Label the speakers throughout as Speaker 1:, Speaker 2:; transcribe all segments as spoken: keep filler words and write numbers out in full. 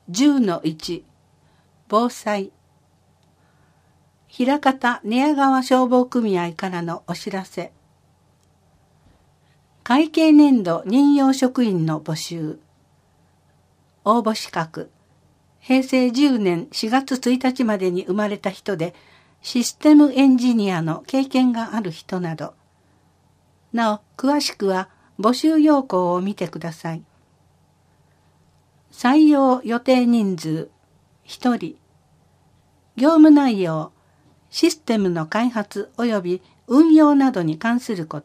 Speaker 1: じゅうのいち 防災。枚方寝屋川消防組合からのお知らせ。会計年度任用職員の募集。応募資格。へいせいじゅうねんしがつついたちまでに生まれた人で、システムエンジニアの経験がある人など。なお、詳しくは募集要項を見てください。採用予定人数ひとり。業務内容、システムの開発及び運用などに関すること。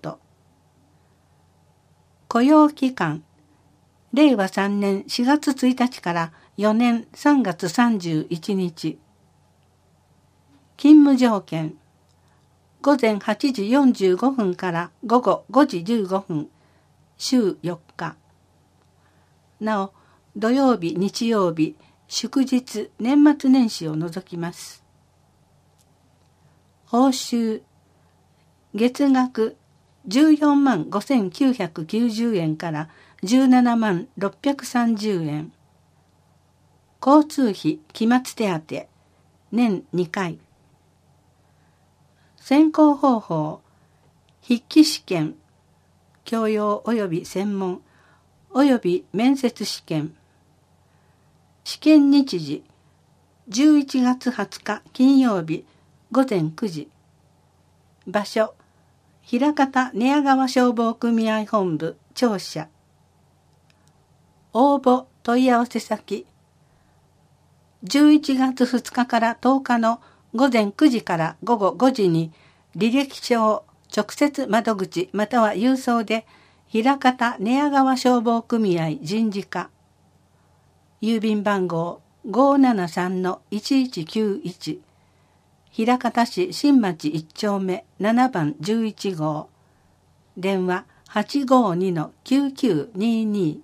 Speaker 1: 雇用期間、れいわさんねんしがつついたちからよねんさんがつさんじゅういちにち。勤務条件、ごぜんはちじよんじゅうごふんからごごごじじゅうごふん、週よっか。なお、土曜日、日曜日、祝日、年末年始を除きます。報酬、月額じゅうよんまんごせんきゅうひゃくきゅうじゅうえんからじゅうななまんろっぴゃくさんじゅうえん。交通費、期末手当、年にかい。選考方法、筆記試験、教養及び専門、及び面接試験。試験日時、じゅういちがつはつか金曜日ごぜんくじ。場所、枚方寝屋川消防組合本部庁舎。応募問い合わせ先、じゅういちがつふつかからとおかのごぜんくじからごごごじに履歴書を直接窓口または郵送で枚方寝屋川消防組合人事課、郵便番号 ごーななさんのいちいちきゅういち、枚方市新町いっちょうめななばんじゅういちごう、電話 はちごにのきゅうきゅうにに。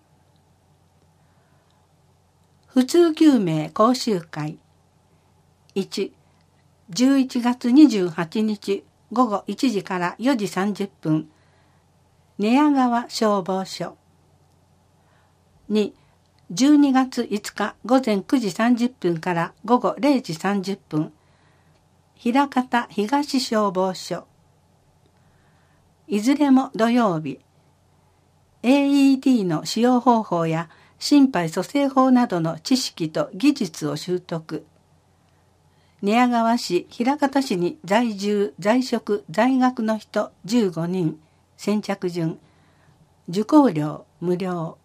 Speaker 1: 普通救命講習会。いち、じゅういちがつにじゅうはちにちごごいちじからよじさんじゅっぷん、寝屋川消防署。に、じゅうにがついつかごぜんくじさんじゅっぷんからごごれいじさんじゅっぷん、枚方東消防署。いずれも土曜日。エーイーディー の使用方法や心肺蘇生法などの知識と技術を習得。寝屋川市、枚方市に在住、在職、在学の人じゅうごにん、先着順。受講料無料。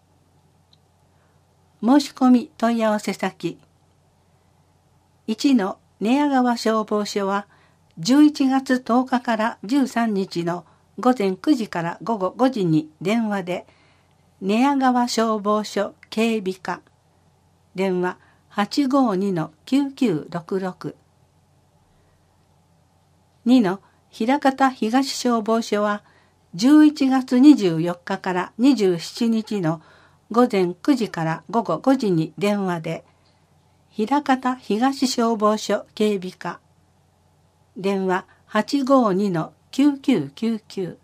Speaker 1: 申し込み問い合わせ先。いちの寝屋川消防署はじゅういちがつとおかからじゅうさんにちのごぜんくじからごごごじに電話で寝屋川消防署警備課、電話 はちごにのきゅうきゅうろくろく。にの枚方東消防署はじゅういちがつにじゅうよっかからにじゅうしちにちのごぜんくじからごごごじに電話で枚方東消防署警備課、電話 はちごにのきゅうきゅうきゅうきゅう。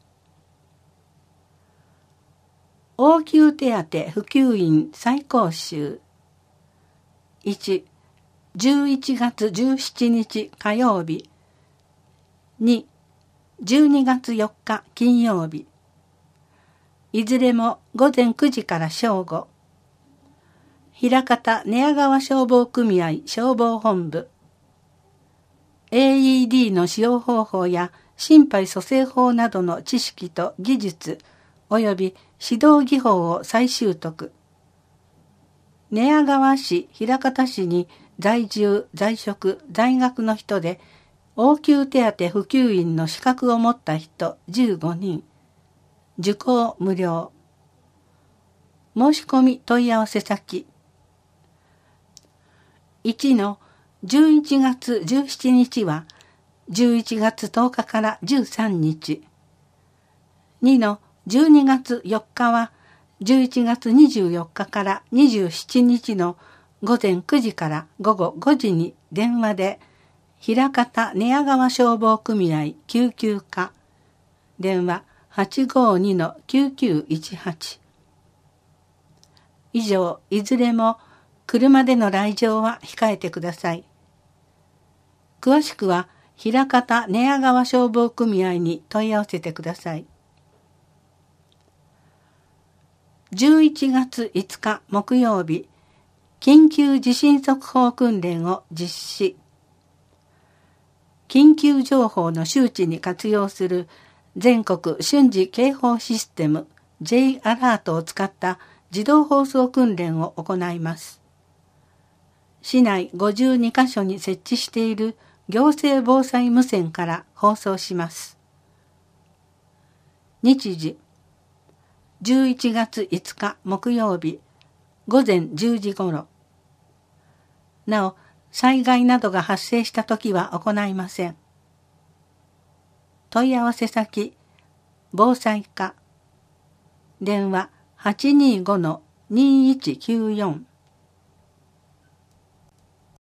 Speaker 1: 応急手当普及員再講習。いち、じゅういちがつじゅうしちにち火曜日。に、じゅうにがつよっか金曜日。いずれもごぜんくじから正午。枚方寝屋川消防組合消防本部。エーイーディー の使用方法や心肺蘇生法などの知識と技術及び指導技法を再習得。寝屋川市、枚方市に在住、在職、在学の人で応急手当普及員の資格を持った人じゅうごにん。受講無料。申し込み問い合わせ先。いちのじゅういちがつじゅうしちにちはじゅういちがつとおかからじゅうさんにち。にのじゅうにがつよっかはじゅういちがつにじゅうよっかからにじゅうしちにちのごぜんくじからごごごじに電話で枚方寝屋川消防組合救急課、電話 はちごにのきゅうきゅういちはち。以上、いずれも車での来場は控えてください。詳しくは、枚方寝屋川消防組合に問い合わせてください。じゅういちがついつか木曜日、緊急地震速報訓練を実施。緊急情報の周知に活用する全国瞬時警報システム J アラートを使った自動放送訓練を行います。市内ごじゅうにかしょに設置している行政防災無線から放送します。日時じゅういちがついつか木曜日ごぜんじゅうじごろ。なお、災害などが発生したときは行いません。問い合わせ先、防災課。電話 はちにーごのにーいちきゅうよん。